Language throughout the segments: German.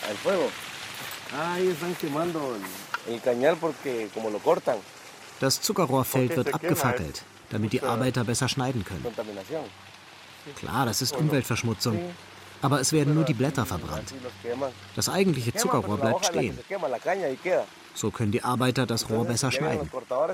al fuego. Ahí están quemando el cañal porque como lo cortan. Das Zuckerrohrfeld wird abgefackelt, damit die Arbeiter besser schneiden können. Klar, das ist Umweltverschmutzung. Aber es werden nur die Blätter verbrannt. Das eigentliche Zuckerrohr bleibt stehen. So können die Arbeiter das Rohr besser schneiden.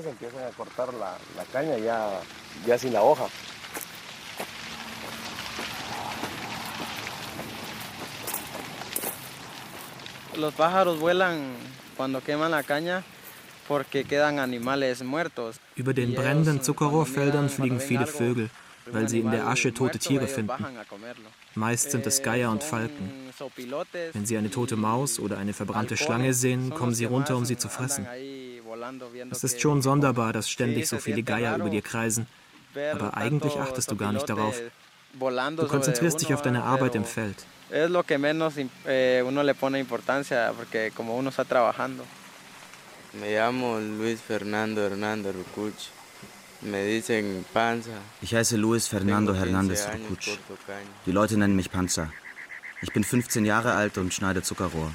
Los pájaros vuelan cuando queman la caña porque quedan animales muertos. Über den brennenden Zuckerrohrfeldern fliegen viele Vögel, weil sie in der Asche tote Tiere finden. Meist sind es Geier und Falken. Wenn sie eine tote Maus oder eine verbrannte Schlange sehen, kommen sie runter, um sie zu fressen. Es ist schon sonderbar, dass ständig so viele Geier über dir kreisen. Aber eigentlich achtest du gar nicht darauf. Du konzentrierst dich auf deine Arbeit im Feld. Es lo que menos uno le pone importancia, porque como uno está trabajando. Me llamo Luis Fernando Hernández Rucuch. Me dicen Panza. Ich heiße Luis Fernando Hernández Rucuch. Die Leute nennen mich Panza. Ich bin 15 Jahre alt und schneide Zuckerrohr.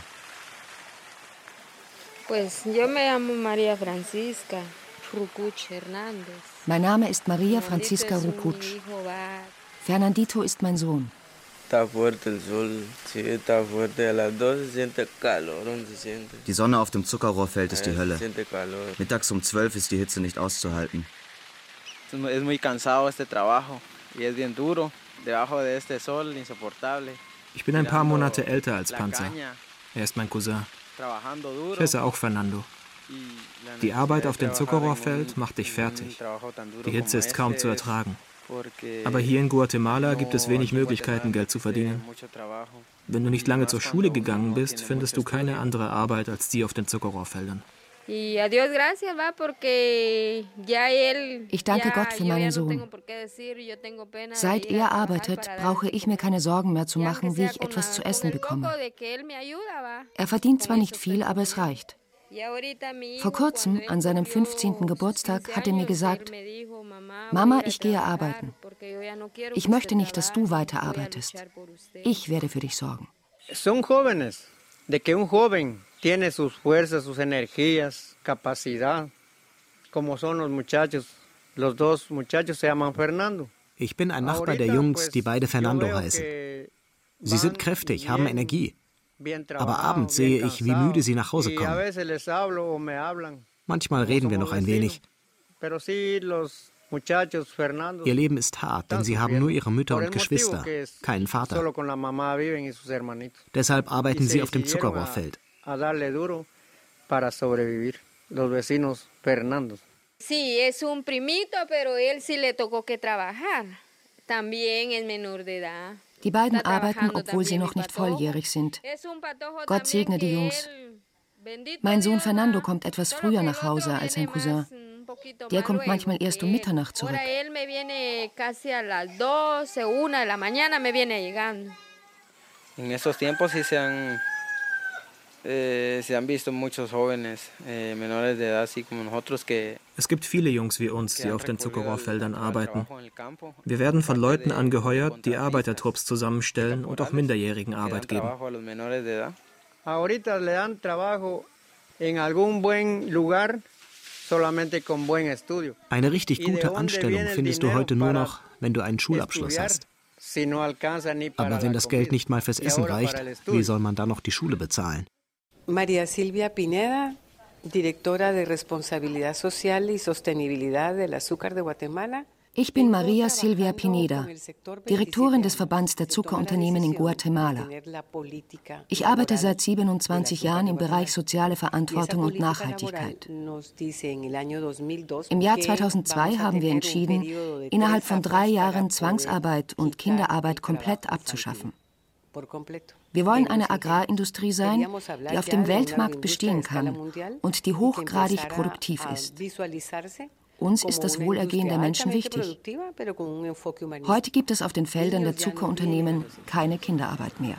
Pues yo me llamo María Francisca Rucuch Hernández. Mein Name ist Maria Francisca Rucuch. Fernandito ist mein Sohn. Die Sonne auf dem Zuckerrohrfeld ist die Hölle. Mittags um 12 ist die Hitze nicht auszuhalten. Es muy cansado este trabajo y es bien duro debajo de este sol insoportable. Ich bin ein paar Monate älter als Panza. Er ist mein Cousin. Ich heiße auch Fernando. Die Arbeit auf dem Zuckerrohrfeld macht dich fertig. Die Hitze ist kaum zu ertragen. Aber hier in Guatemala gibt es wenig Möglichkeiten, Geld zu verdienen. Wenn du nicht lange zur Schule gegangen bist, findest du keine andere Arbeit als die auf den Zuckerrohrfeldern. Ich danke Gott für meinen Sohn. Seit er arbeitet, brauche ich mir keine Sorgen mehr zu machen, wie ich etwas zu essen bekomme. Er verdient zwar nicht viel, aber es reicht. Vor kurzem, an seinem 15. Geburtstag, hat er mir gesagt: Mama, ich gehe arbeiten. Ich möchte nicht, dass du weiterarbeitest. Ich werde für dich sorgen. Son jóvenes, de que un joven tiene sus fuerzas, sus energías, capacidad, como son los muchachos. Los dos muchachos se llaman Fernando. Ich bin ein Nachbar der Jungs, die beide Fernando heißen. Sie sind kräftig, haben Energie. Aber abends sehe ich, wie müde sie nach Hause kommen. Manchmal reden wir noch ein wenig. Ihr Leben ist hart, denn sie haben nur ihre Mütter und Geschwister, keinen Vater. Deshalb arbeiten sie auf dem Zuckerrohrfeld. Sí, es un primito, pero él sí le tocó que trabajar. También es menor de edad. Die beiden arbeiten, obwohl sie noch nicht volljährig sind. Gott segne die Jungs. Mein Sohn Fernando kommt etwas früher nach Hause als sein Cousin. Der kommt manchmal erst um Mitternacht zurück. En esos tiempos sí se han visto muchos jóvenes menores de edad, así como nosotros que. Es gibt viele Jungs wie uns, die auf den Zuckerrohrfeldern arbeiten. Wir werden von Leuten angeheuert, die Arbeitertrupps zusammenstellen und auch Minderjährigen Arbeit geben. Ahorita le dan trabajo en algún buen lugar solamente con buen estudio. Eine richtig gute Anstellung findest du heute nur noch, wenn du einen Schulabschluss hast. Aber wenn das Geld nicht mal fürs Essen reicht, wie soll man dann noch die Schule bezahlen? María Silvia Pineda, directora de Responsabilidad Social y Sostenibilidad del Azúcar de Guatemala. Ich bin Maria Silvia Pineda, Direktorin des Verbands der Zuckerunternehmen in Guatemala. Ich arbeite seit 27 Jahren im Bereich soziale Verantwortung und Nachhaltigkeit. Im Jahr 2002 haben wir entschieden, innerhalb von 3 Jahren Zwangsarbeit und Kinderarbeit komplett abzuschaffen. Wir wollen eine Agrarindustrie sein, die auf dem Weltmarkt bestehen kann und die hochgradig produktiv ist. Uns ist das Wohlergehen der Menschen wichtig. Heute gibt es auf den Feldern der Zuckerunternehmen keine Kinderarbeit mehr.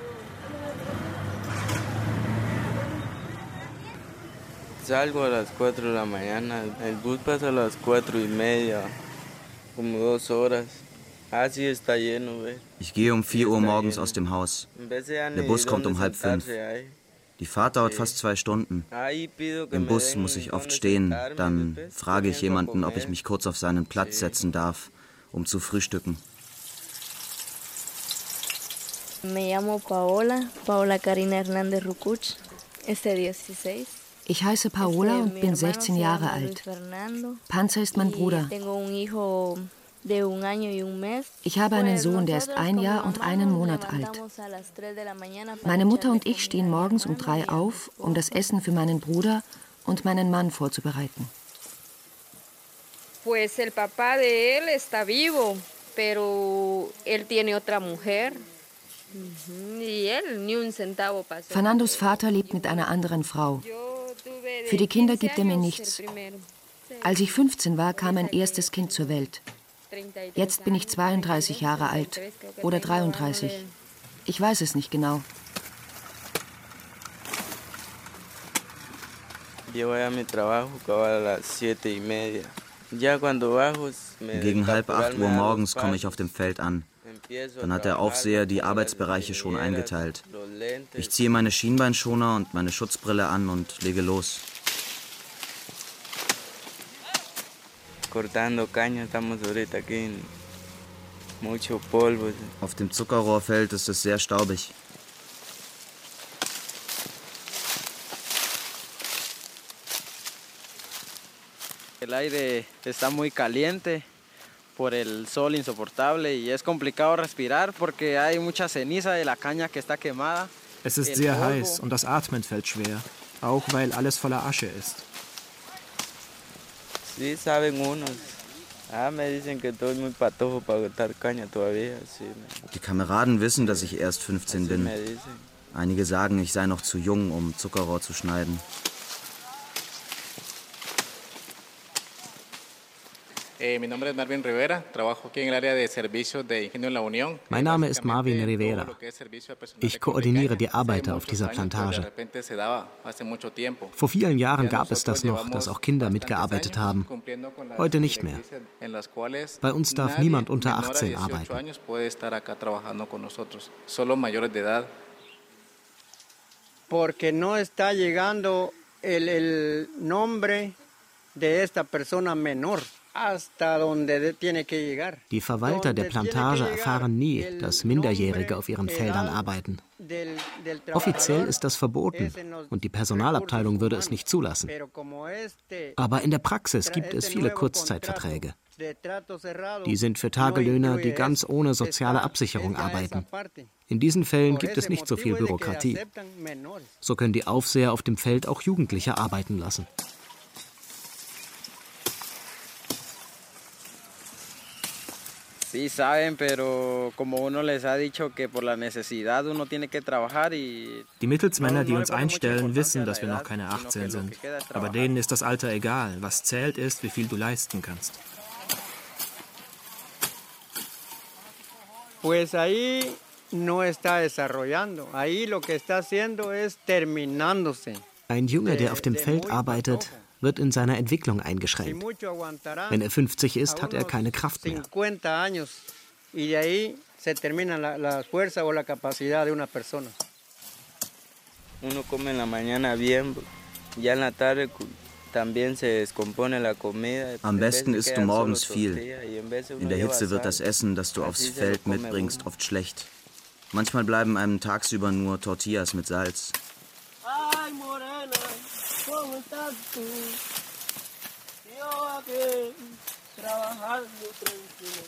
Salgo a las 4 de la mañana, el bus pasa a las 4:30, como 2 horas. Ich gehe um 4 Uhr morgens aus dem Haus. Der Bus kommt um 4:30. Die Fahrt dauert fast 2 Stunden. Im Bus muss ich oft stehen. Dann frage ich jemanden, ob ich mich kurz auf seinen Platz setzen darf, um zu frühstücken. Me llamo Paola Karina Hernández Rucuch. Ich heiße Paola und bin 16 Jahre alt. Panza ist mein Bruder. Ich habe einen Sohn, der ist 1 Jahr und 1 Monat alt. Meine Mutter und ich stehen morgens um 3 auf, um das Essen für meinen Bruder und meinen Mann vorzubereiten. Pues el papá de él está vivo, pero él tiene otra mujer. Fernandos Vater lebt mit einer anderen Frau. Für die Kinder gibt er mir nichts. Als ich 15 war, kam mein erstes Kind zur Welt. Jetzt bin ich 32 Jahre alt oder 33. Ich weiß es nicht genau. Gegen 7:30 Uhr morgens komme ich auf dem Feld an. Dann hat der Aufseher die Arbeitsbereiche schon eingeteilt. Ich ziehe meine Schienbeinschoner und meine Schutzbrille an und lege los. Auf dem Zuckerrohrfeld ist es sehr staubig. El aire está muy caliente por el sol insoportable y es complicado respirar porque hay mucha ceniza de la caña que está quemada. Es ist sehr heiß und das Atmen fällt schwer, auch weil alles voller Asche ist. Sí, saben unos. Me dicen que estoy muy patojo para cortar caña todavía. Die Kameraden wissen, dass ich erst 15 bin. Einige sagen, ich sei noch zu jung, um Zuckerrohr zu schneiden. Mein Name ist Marvin Rivera. Ich koordiniere die Arbeiter auf dieser Plantage. Vor vielen Jahren gab es das noch, dass auch Kinder mitgearbeitet haben. Heute nicht mehr. Bei uns darf niemand unter 18 arbeiten. Porque no está llegando el nombre de esta persona menor. Die Verwalter der Plantage erfahren nie, dass Minderjährige auf ihren Feldern arbeiten. Offiziell ist das verboten und die Personalabteilung würde es nicht zulassen. Aber in der Praxis gibt es viele Kurzzeitverträge. Die sind für Tagelöhner, die ganz ohne soziale Absicherung arbeiten. In diesen Fällen gibt es nicht so viel Bürokratie. So können die Aufseher auf dem Feld auch Jugendliche arbeiten lassen. Sí saben, pero como uno les ha dicho que por la necesidad uno tiene que trabajar y Die Mittelsmänner, die uns einstellen, wissen, dass wir noch keine 18 sind. Aber denen ist das Alter egal. Was zählt ist, wie viel du leisten kannst. Pues ahí no está desarrollando. Ahí lo que está haciendo es terminándose. Ein Junge, der auf dem Feld arbeitet, wird in seiner Entwicklung eingeschränkt. Wenn er 50 ist, hat er keine Kraft mehr. Am besten isst du morgens viel. In der Hitze wird das Essen, das du aufs Feld mitbringst, oft schlecht. Manchmal bleiben einem tagsüber nur Tortillas mit Salz. ¿Cómo estás tú? Yo aquí trabajando tranquilo.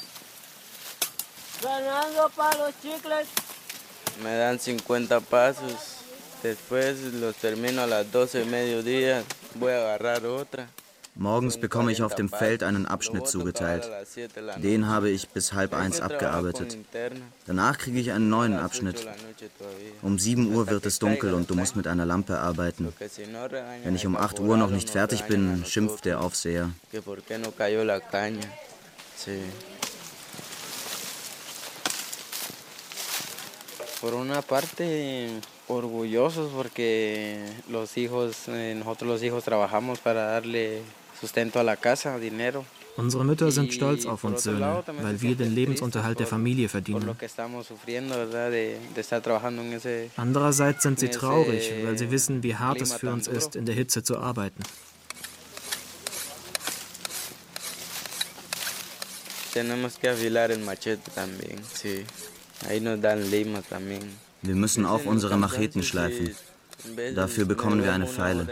Ganando para los chicles. Me dan 50 pesos. Después los termino a las 12 mediodía. Voy a agarrar otra. Morgens bekomme ich auf dem Feld einen Abschnitt zugeteilt. Den habe ich bis 12:30 abgearbeitet. Danach kriege ich einen neuen Abschnitt. Um 7 Uhr wird es dunkel und du musst mit einer Lampe arbeiten. Wenn ich um 8 Uhr noch nicht fertig bin, schimpft der Aufseher. Por una parte orgullosos porque nosotros los hijos trabajamos para darle sustento a la casa, dinero. Unsere Mütter sind stolz auf uns Söhne, weil wir den Lebensunterhalt der Familie verdienen. Andererseits sind sie traurig, weil sie wissen, wie hart es für uns ist, in der Hitze zu arbeiten. Wir müssen auch unsere Macheten schleifen. Dafür bekommen wir eine Feile.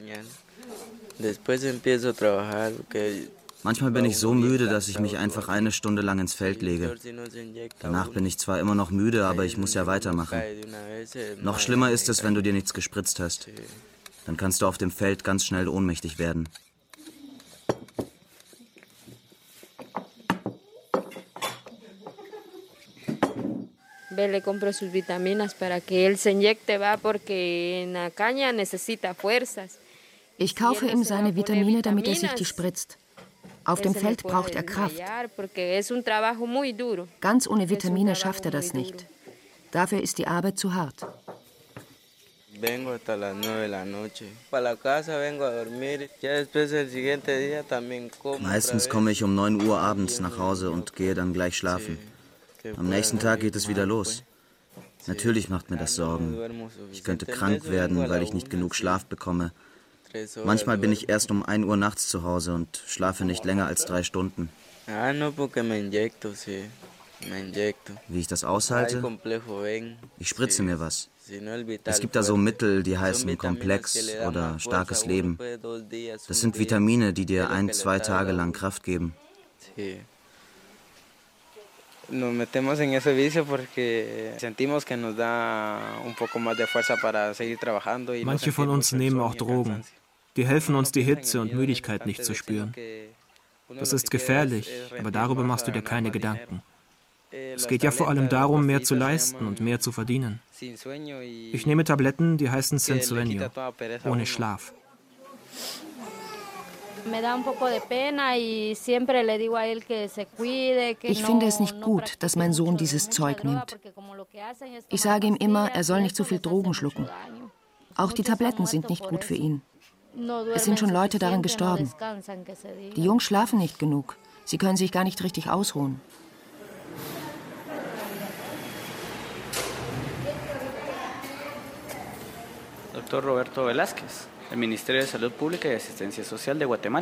Manchmal bin ich so müde, dass ich mich einfach 1 Stunde lang ins Feld lege. Danach bin ich zwar immer noch müde, aber ich muss ja weitermachen. Noch schlimmer ist es, wenn du dir nichts gespritzt hast. Dann kannst du auf dem Feld ganz schnell ohnmächtig werden. Le compro sus vitaminas para que él se inyecte, va, porque en la caña necesita fuerzas. Ich kaufe ihm seine Vitamine, damit er sich die spritzt. Auf dem Feld braucht er Kraft. Ganz ohne Vitamine schafft er das nicht. Dafür ist die Arbeit zu hart. Meistens komme ich um 9 Uhr abends nach Hause und gehe dann gleich schlafen. Am nächsten Tag geht es wieder los. Natürlich macht mir das Sorgen. Ich könnte krank werden, weil ich nicht genug Schlaf bekomme. Manchmal bin ich erst um 1 Uhr nachts zu Hause und schlafe nicht länger als 3 Stunden. Wie ich das aushalte? Ich spritze mir was. Es gibt da so Mittel, die heißen Komplex oder starkes Leben. Das sind Vitamine, die dir 1-2 Tage lang Kraft geben. Nos metemos en ese vicio porque sentimos que nos da un poco más de fuerza para seguir trabajando. Manche von uns nehmen auch Drogen. Die helfen uns, die Hitze und Müdigkeit nicht zu spüren. Das ist gefährlich, aber darüber machst du dir keine Gedanken. Es geht ja vor allem darum, mehr zu leisten und mehr zu verdienen. Ich nehme Tabletten, die heißen Sin Sueño, ohne Schlaf. Ich finde es nicht gut, dass mein Sohn dieses Zeug nimmt. Ich sage ihm immer, er soll nicht so viel Drogen schlucken. Auch die Tabletten sind nicht gut für ihn. Es sind schon Leute daran gestorben. Die Jungs schlafen nicht genug. Sie können sich gar nicht richtig ausruhen. Dr. Roberto Velázquez, del Ministerio de Salud Pública y Asistencia Social de Guatemala.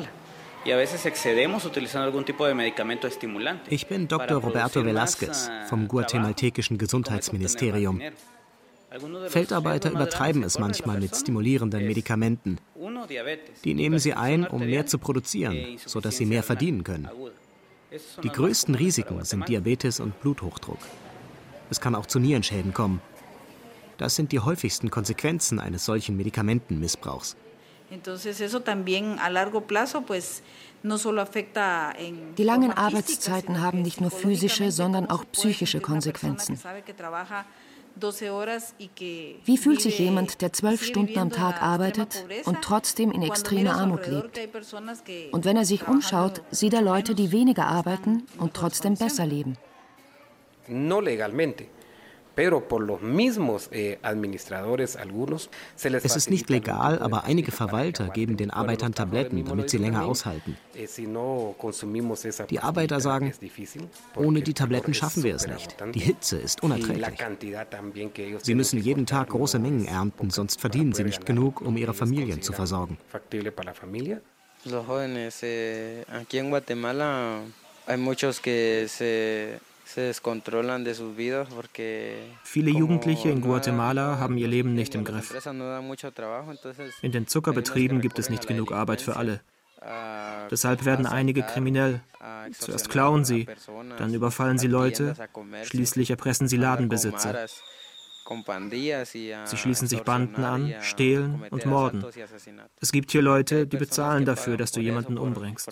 Ich bin Dr. Roberto Velázquez vom guatemaltekischen Gesundheitsministerium. Feldarbeiter übertreiben es manchmal mit stimulierenden Medikamenten. Die nehmen sie ein, um mehr zu produzieren, sodass sie mehr verdienen können. Die größten Risiken sind Diabetes und Bluthochdruck. Es kann auch zu Nierenschäden kommen. Das sind die häufigsten Konsequenzen eines solchen Medikamentenmissbrauchs. Die langen Arbeitszeiten haben nicht nur physische, sondern auch psychische Konsequenzen. Wie fühlt sich jemand, der 12 Stunden am Tag arbeitet und trotzdem in extremer Armut lebt? Und wenn er sich umschaut, sieht er Leute, die weniger arbeiten und trotzdem besser leben. No legalmente. Es ist nicht legal, aber einige Verwalter geben den Arbeitern Tabletten, damit sie länger aushalten. Die Arbeiter sagen, ohne die Tabletten schaffen wir es nicht. Die Hitze ist unerträglich. Sie müssen jeden Tag große Mengen ernten, sonst verdienen sie nicht genug, um ihre Familien zu versorgen. Los jóvenes aquí en Guatemala hay muchos que se Viele Jugendliche in Guatemala haben ihr Leben nicht im Griff. In den Zuckerbetrieben gibt es nicht genug Arbeit für alle. Deshalb werden einige kriminell. Zuerst klauen sie, dann überfallen sie Leute, schließlich erpressen sie Ladenbesitzer. Sie schließen sich Banden an, stehlen und morden. Es gibt hier Leute, die bezahlen dafür, dass du jemanden umbringst.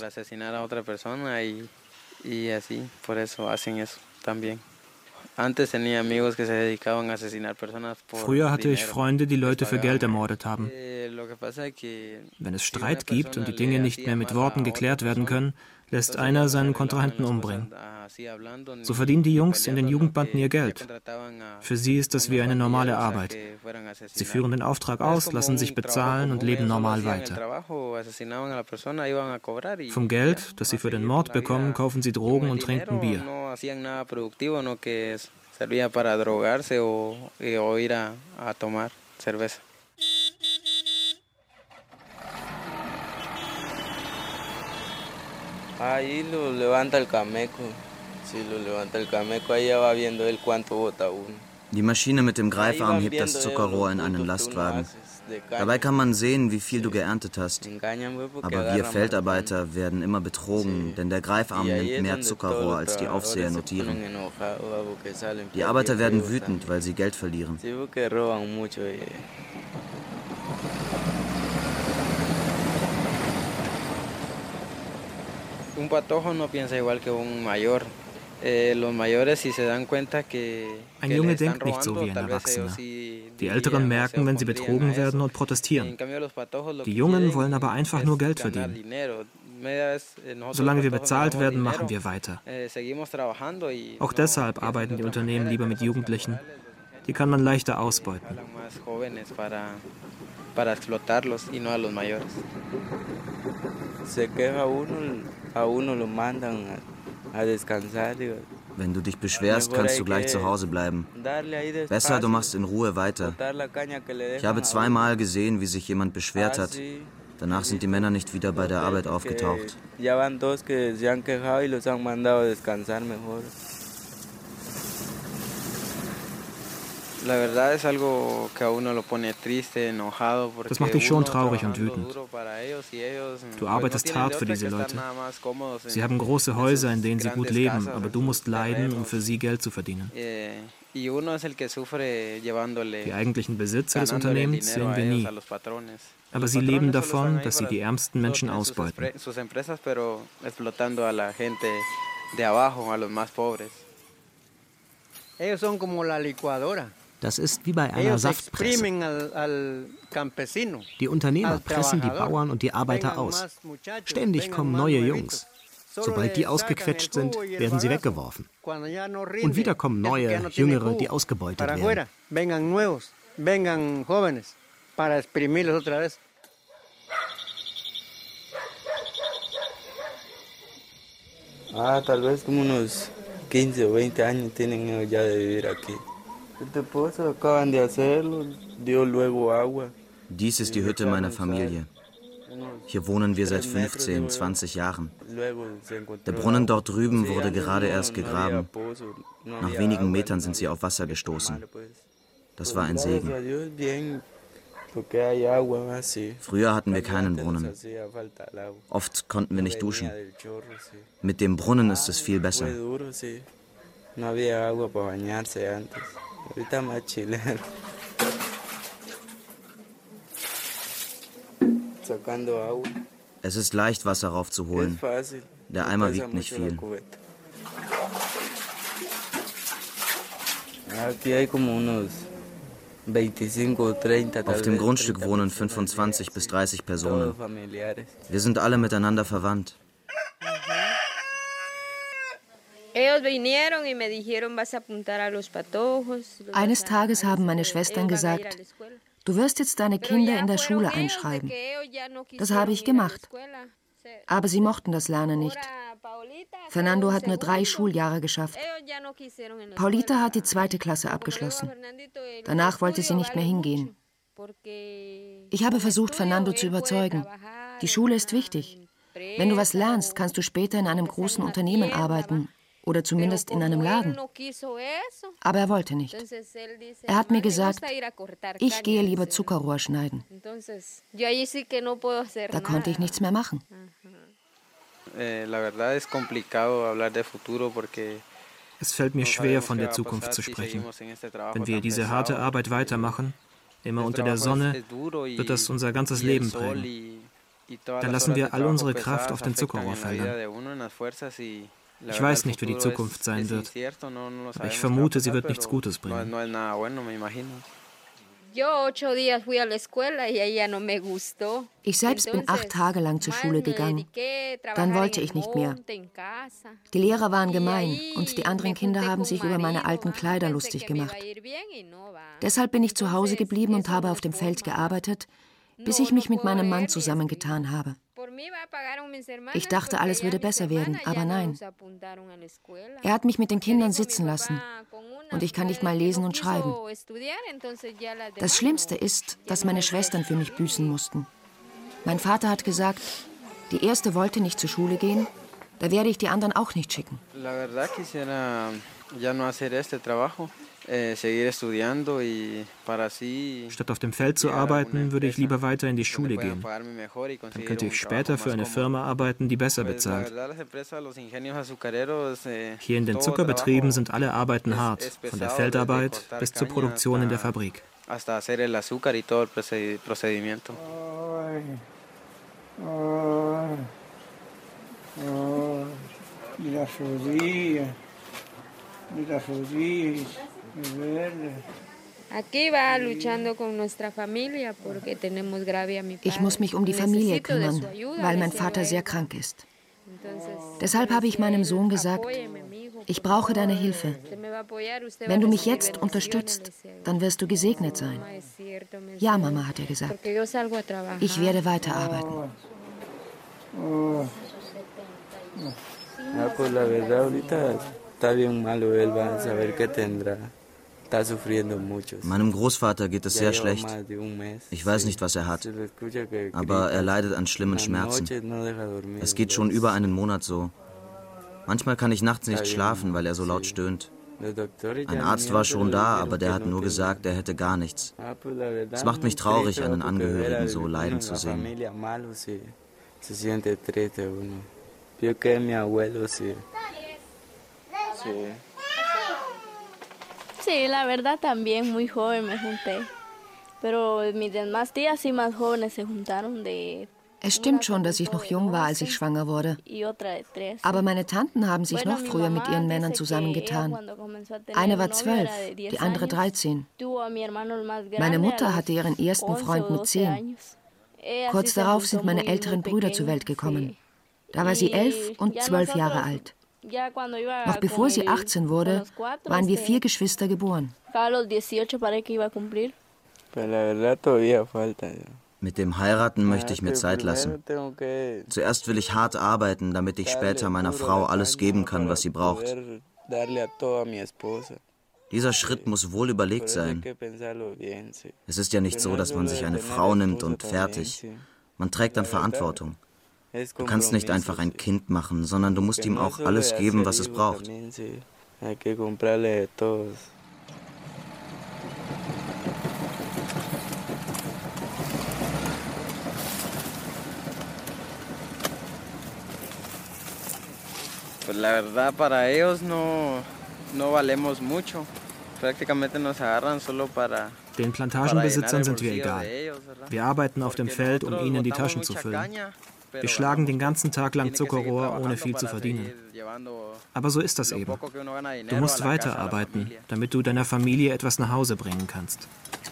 Früher hatte ich Freunde, die Leute für Geld ermordet haben. Wenn es Streit gibt und die Dinge nicht mehr mit Worten geklärt werden können, lässt einer seinen Kontrahenten umbringen. So verdienen die Jungs in den Jugendbanden ihr Geld. Für sie ist das wie eine normale Arbeit. Sie führen den Auftrag aus, lassen sich bezahlen und leben normal weiter. Vom Geld, das sie für den Mord bekommen, kaufen sie Drogen und trinken Bier. Ahí lo levanta el cameco. Si lo levanta el cameco, ahí ya va viendo él cuánto bota uno. Die Maschine mit dem Greifarm hebt das Zuckerrohr in einen Lastwagen. Dabei kann man sehen, wie viel du geerntet hast. Aber wir Feldarbeiter werden immer betrogen, denn der Greifarm nimmt mehr Zuckerrohr, als die Aufseher notieren. Die Arbeiter werden wütend, weil sie Geld verlieren. Un patojo no piensa igual que un mayor. Los mayores, si se dan cuenta que ein Junge denkt nicht so wie ein Erwachsener. Die Älteren merken, wenn sie betrogen werden und protestieren. Die Jungen wollen aber einfach nur Geld verdienen. Solange wir bezahlt werden, machen wir weiter. Auch deshalb arbeiten die Unternehmen lieber mit Jugendlichen. Die kann man leichter ausbeuten. Wenn du dich beschwerst, kannst du gleich zu Hause bleiben. Besser, du machst in Ruhe weiter. Ich habe zweimal gesehen, wie sich jemand beschwert hat. Danach sind die Männer nicht wieder bei der Arbeit aufgetaucht. Das macht dich schon traurig und wütend. Du arbeitest hart für diese Leute. Sie haben große Häuser, in denen sie gut leben, aber du musst leiden, um für sie Geld zu verdienen. Die eigentlichen Besitzer des Unternehmens sehen wir nie. Aber sie leben davon, dass sie die ärmsten Menschen ausbeuten. Das ist wie bei einer Saftpresse. Die Unternehmer pressen die Bauern und die Arbeiter aus. Ständig kommen neue Jungs. Sobald die ausgequetscht sind, werden sie weggeworfen. Und wieder kommen neue, jüngere, die ausgebeutet werden. Tal vez como unos 15 o 20 años tienen ellos ya de vivir aquí. Dies ist die Hütte meiner Familie. Hier wohnen wir seit 15, 20 Jahren. Der Brunnen dort drüben wurde gerade erst gegraben. Nach wenigen Metern sind sie auf Wasser gestoßen. Das war ein Segen. Früher hatten wir keinen Brunnen. Oft konnten wir nicht duschen. Mit dem Brunnen ist es viel besser. Es ist leicht, Wasser raufzuholen. Der Eimer wiegt nicht viel. Auf dem Grundstück wohnen 25 bis 30 Personen. Wir sind alle miteinander verwandt. Eines Tages haben meine Schwestern gesagt, du wirst jetzt deine Kinder in der Schule einschreiben. Das habe ich gemacht. Aber sie mochten das Lernen nicht. Fernando hat nur 3 Schuljahre geschafft. Paulita hat die 2. Klasse abgeschlossen. Danach wollte sie nicht mehr hingehen. Ich habe versucht, Fernando zu überzeugen. Die Schule ist wichtig. Wenn du was lernst, kannst du später in einem großen Unternehmen arbeiten. Oder zumindest in einem Laden. Aber er wollte nicht. Er hat mir gesagt, ich gehe lieber Zuckerrohr schneiden. Da konnte ich nichts mehr machen. Es fällt mir schwer, von der Zukunft zu sprechen. Wenn wir diese harte Arbeit weitermachen, immer unter der Sonne, wird das unser ganzes Leben prägen. Dann lassen wir all unsere Kraft auf den Zuckerrohrfeldern. Ich weiß nicht, wie die Zukunft sein wird, aber ich vermute, sie wird nichts Gutes bringen. Ich selbst bin 8 Tage lang zur Schule gegangen. Dann wollte ich nicht mehr. Die Lehrer waren gemein und die anderen Kinder haben sich über meine alten Kleider lustig gemacht. Deshalb bin ich zu Hause geblieben und habe auf dem Feld gearbeitet, bis ich mich mit meinem Mann zusammengetan habe. Ich dachte, alles würde besser werden, aber nein. Er hat mich mit den Kindern sitzen lassen und ich kann nicht mal lesen und schreiben. Das Schlimmste ist, dass meine Schwestern für mich büßen mussten. Mein Vater hat gesagt, die erste wollte nicht zur Schule gehen, da werde ich die anderen auch nicht schicken. Statt auf dem Feld zu arbeiten, würde ich lieber weiter in die Schule gehen. Dann könnte ich später für eine Firma arbeiten, die besser bezahlt. Hier in den Zuckerbetrieben sind alle Arbeiten hart, von der Feldarbeit bis zur Produktion in der Fabrik. Ich muss mich um die Familie kümmern, weil mein Vater sehr krank ist. Deshalb habe ich meinem Sohn gesagt, ich brauche deine Hilfe. Wenn du mich jetzt unterstützt, dann wirst du gesegnet sein. Ja, Mama, hat er gesagt. Ich werde weiterarbeiten. Meinem Großvater geht es sehr schlecht. Ich weiß nicht, was er hat, aber er leidet an schlimmen Schmerzen. Es geht schon über einen Monat so. Manchmal kann ich nachts nicht schlafen, weil er so laut stöhnt. Ein Arzt war schon da, aber der hat nur gesagt, er hätte gar nichts. Es macht mich traurig, einen Angehörigen so leiden zu sehen. Sí, la verdad también muy joven me junté. Pero mis demás tías y más jóvenes se juntaron de. Es stimmt schon, dass ich noch jung war, als ich schwanger wurde. Aber meine Tanten haben sich noch früher mit ihren Männern zusammengetan. Eine war 12, die andere 13. Meine Mutter hatte ihren ersten Freund mit 10. Kurz darauf sind meine älteren Brüder zur Welt gekommen. Da war sie 11 und 12 Jahre alt. Noch bevor sie 18 wurde, waren wir 4 Geschwister geboren. Mit dem Heiraten möchte ich mir Zeit lassen. Zuerst will ich hart arbeiten, damit ich später meiner Frau alles geben kann, was sie braucht. Dieser Schritt muss wohl überlegt sein. Es ist ja nicht so, dass man sich eine Frau nimmt und fertig. Man trägt dann Verantwortung. Du kannst nicht einfach ein Kind machen, sondern du musst ihm auch alles geben, was es braucht. Pues la verdad para ellos no valemos mucho. Prácticamente nos agarran solo para. Den Plantagenbesitzern sind wir egal. Wir arbeiten auf dem Feld, um ihnen die Taschen zu füllen. Wir schlagen den ganzen Tag lang Zuckerrohr, ohne viel zu verdienen. Aber so ist das eben. Du musst weiterarbeiten, damit du deiner Familie etwas nach Hause bringen kannst.